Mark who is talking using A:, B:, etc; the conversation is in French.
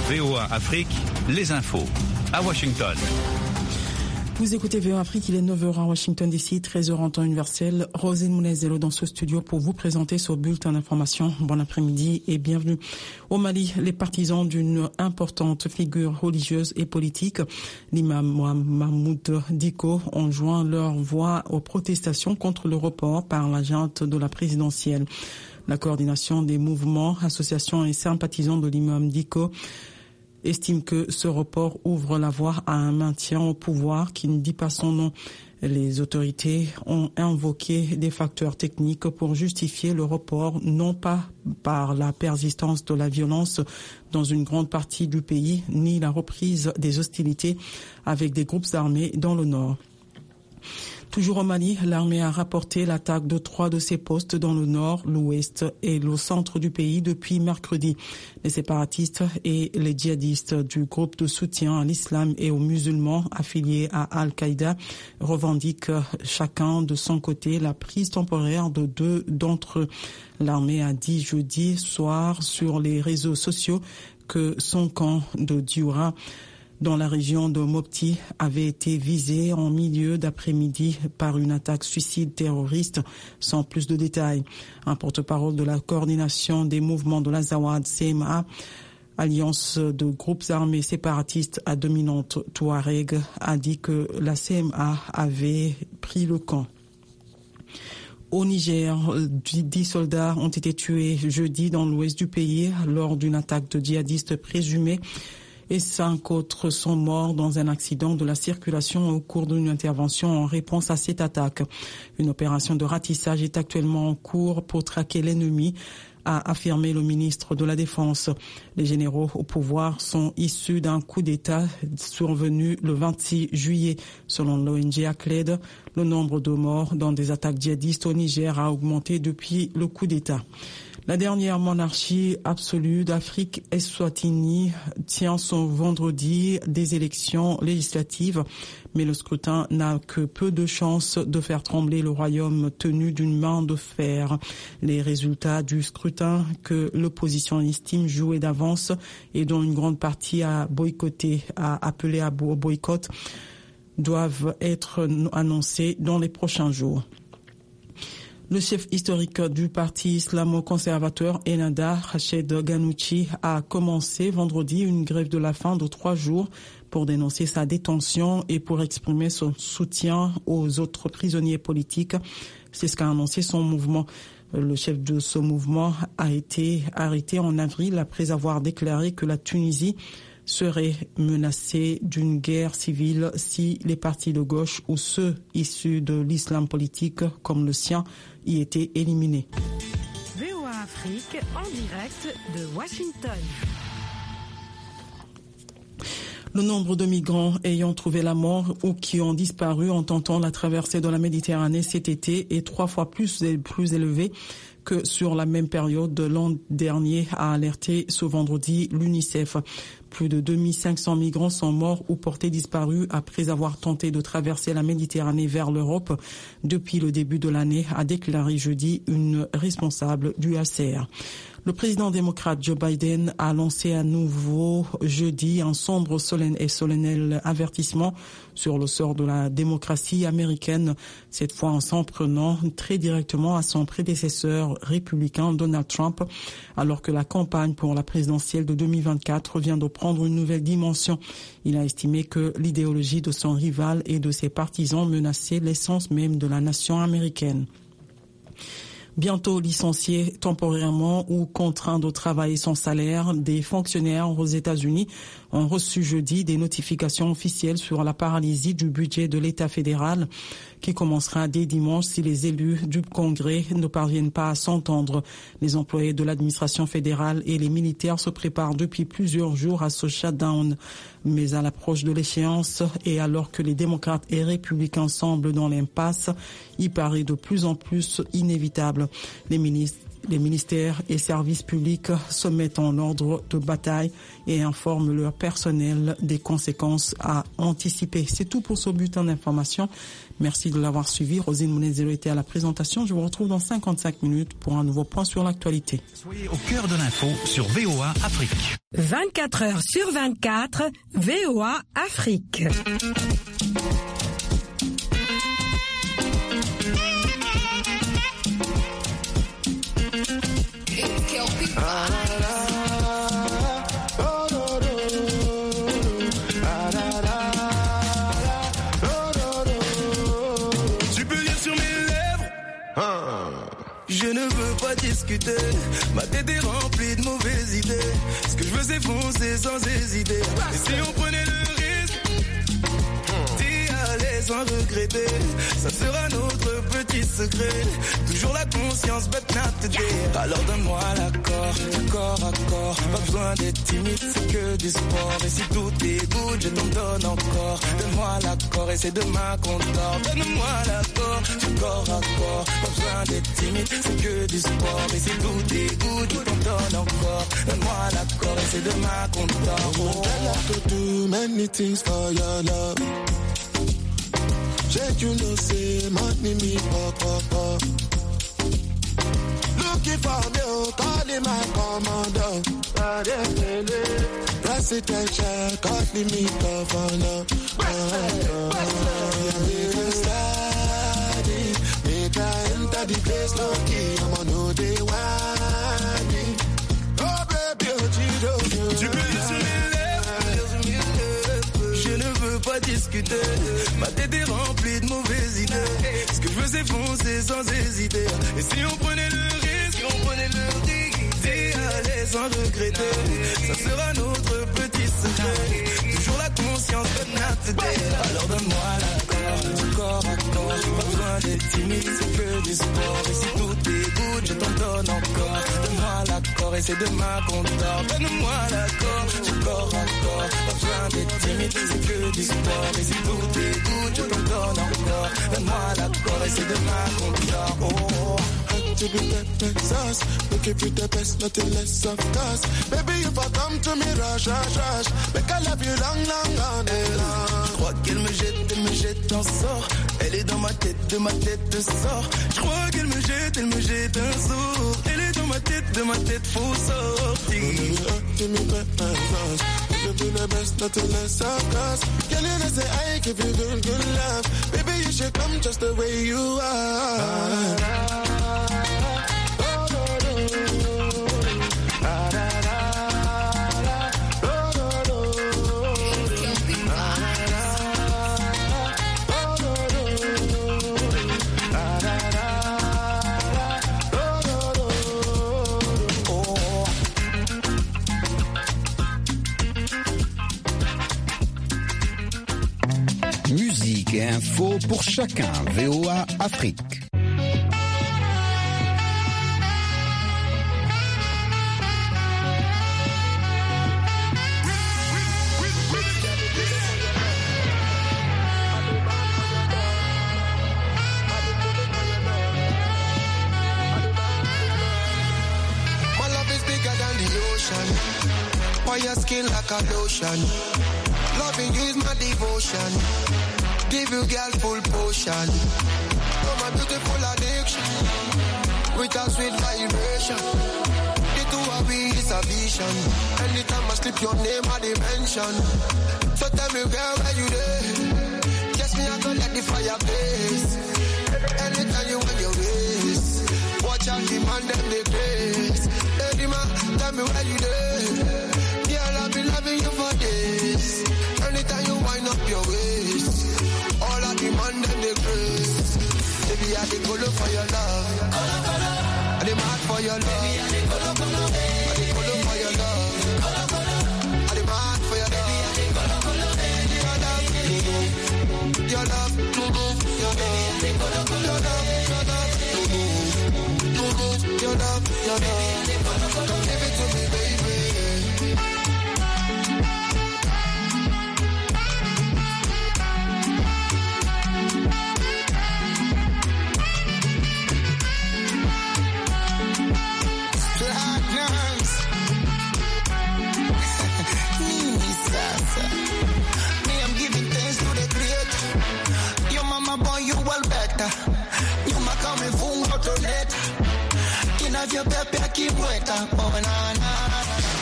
A: VOA Afrique, les infos. À Washington.
B: Vous écoutez VOA Afrique, il est 9h à Washington DC, 13h en temps universel. Rosine Mounezelo dans ce studio pour vous présenter ce bulletin d'information. Bon après-midi et bienvenue. Au Mali, les partisans d'une importante figure religieuse et politique, l'imam Mahmoud Dicko, ont joint leur voix aux protestations contre le report par la junte de la présidentielle. La coordination des mouvements, associations et sympathisants de l'imam Dicko estime que ce report ouvre la voie à un maintien au pouvoir qui ne dit pas son nom. Les autorités ont invoqué des facteurs techniques pour justifier le report, non pas par la persistance de la violence dans une grande partie du pays, ni la reprise des hostilités avec des groupes armés dans le nord. Toujours au Mali, l'armée a rapporté l'attaque de 3 de ses postes dans le nord, l'ouest et le centre du pays depuis mercredi. Les séparatistes et les djihadistes du groupe de soutien à l'islam et aux musulmans affiliés à Al-Qaïda revendiquent chacun de son côté la prise temporaire de 2 d'entre eux. L'armée a dit jeudi soir sur les réseaux sociaux que son camp de Dioura dans la région de Mopti avait été visé en milieu d'après-midi par une attaque suicide terroriste, sans plus de détails. Un porte-parole de la coordination des mouvements de l'Azawad CMA, alliance de groupes armés séparatistes à dominante Touareg, a dit que la CMA avait pris le camp. Au Niger, 10 soldats ont été tués jeudi dans l'ouest du pays lors d'une attaque de djihadistes présumés et 5 autres sont morts dans un accident de la circulation au cours d'une intervention en réponse à cette attaque. Une opération de ratissage est actuellement en cours pour traquer l'ennemi, a affirmé le ministre de la Défense. Les généraux au pouvoir sont issus d'un coup d'État survenu le 26 juillet. Selon l'ONG ACLED, le nombre de morts dans des attaques djihadistes au Niger a augmenté depuis le coup d'État. La dernière monarchie absolue d'Afrique, Eswatini, tient son vendredi des élections législatives, mais le scrutin n'a que peu de chances de faire trembler le royaume tenu d'une main de fer. Les résultats du scrutin que l'opposition estime jouer d'avance et dont une grande partie a appelé à boycott doivent être annoncés dans les prochains jours. Le chef historique du parti islamo-conservateur Ennahda, Rached Ghannouchi, a commencé vendredi une grève de la faim de 3 jours pour dénoncer sa détention et pour exprimer son soutien aux autres prisonniers politiques. C'est ce qu'a annoncé son mouvement. Le chef de ce mouvement a été arrêté en avril après avoir déclaré que la Tunisie serait menacée d'une guerre civile si les partis de gauche ou ceux issus de l'islam politique comme le sien y étaient éliminés.
C: VOA Afrique en direct de Washington.
B: Le nombre de migrants ayant trouvé la mort ou qui ont disparu en tentant la traversée de la Méditerranée cet été est 3 fois plus élevé que sur la même période de l'an dernier, a alerté ce vendredi l'UNICEF. Plus de 2500 migrants sont morts ou portés disparus après avoir tenté de traverser la Méditerranée vers l'Europe depuis le début de l'année, a déclaré jeudi une responsable du HCR. Le président démocrate Joe Biden a lancé à nouveau jeudi un sombre solennel avertissement sur le sort de la démocratie américaine, cette fois en s'en prenant très directement à son prédécesseur républicain Donald Trump, alors que la campagne pour la présidentielle de 2024 vient de prendre une nouvelle dimension. Il a estimé que l'idéologie de son rival et de ses partisans menaçait l'essence même de la nation américaine. Bientôt licenciés temporairement ou contraints de travailler sans salaire, des fonctionnaires aux États-Unis ont reçu jeudi des notifications officielles sur la paralysie du budget de l'État fédéral qui commencera dès dimanche si les élus du Congrès ne parviennent pas à s'entendre. Les employés de l'administration fédérale et les militaires se préparent depuis plusieurs jours à ce shutdown. Mais à l'approche de l'échéance et alors que les démocrates et républicains semblent dans l'impasse, il paraît de plus en plus inévitable. Les ministres Les ministères et services publics se mettent en ordre de bataille et informent leur personnel des conséquences à anticiper. C'est tout pour ce bulletin d'information. Merci de l'avoir suivi. Rosine Mounezelo était à la présentation. Je vous retrouve dans 55 minutes pour un nouveau point sur l'actualité.
A: Soyez au cœur de l'info sur VOA Afrique.
C: 24 heures sur 24, VOA Afrique.
D: Je ne veux pas discuter, ma tête est remplie de mauvaises idées. Ce que je veux c'est foncer sans hésiter. Et si on prenait le risque d'y aller sans regretter, ça sera notre petit secret. Toujours la conscience but not today. Alors donne-moi l'accord, corps à corps. Pas besoin d'être timide, c'est que du sport. Et si tout est good, je t'en donne encore. Donne-moi l'accord et c'est demain qu'on dort. Donne-moi l'accord, corps à corps. Pas besoin d'être timide, c'est que du sport. Et si tout est good, je t'en donne encore. Donne-moi l'accord et c'est demain qu'on dort.
E: Oh. I have to do many things for your love. Check you know say money me pop. Looking for me, calling my commander. Presidential, calling me governor. Make a study, make I enter the place lucky. I'm on no day one. Oh baby, oh Chido.
D: Tu peux lire sur mes lèvres. Je ne veux pas discuter. Ma tête est remplie de mauvaises idées. Ce que je veux c'est foncer sans hésiter. Et si on prenait le risque, d'y aller sans regretter, ça sera notre petit secret. Toujours la conscience de notre day. Alors donne-moi l'accord, corps à corps. Pas besoin d'être timide, c'est que du sport. Et si tout est good, je t'en donne encore. Donne-moi l'accord et c'est demain qu'on dort. Donne-moi l'accord, corps à corps. Pas besoin d'être timide, c'est que du sport. Et si tout est good, je t'en donne encore. Donne-moi l'accord et c'est demain qu'on dort. Oh.
E: To be that sauce, we give you the best, nothing less of course. Baby, if I come to me, rush, make I love you long, on and long.
D: Je crois qu'elle me jette un sort. Elle est dans ma tête, de ma tête de sort. Je crois qu'elle me jette un sort. Elle est dans ma tête, faut sortir.
E: Give me that sauce, we give you the best, nothing less of course. Girl, you know say I give you good love. Baby, you should come just the way you are.
A: Musique et info pour chacun. VOA Afrique.
E: Your skin like a lotion. Loving you is my devotion. Give you girl full potion. Oh my beautiful addiction. With a sweet vibration. The two of we is a vision. Anytime I slip your name I dimension. So tell me girl where you there. Yes me I go let the fire blaze. Anytime you want your ways. Watch out the man them they grace. Hey the man tell me where you there. I've been loving you for days. Anytime you wind up your waist, all I demand and the grace. Baby, I dey color for your love. I dey mad for your love. I dey color for your love. I dey mad for your love. Your love, your love, your love, your love. Come give it to me, baby. Inavyopepe akibweta, oh na na na.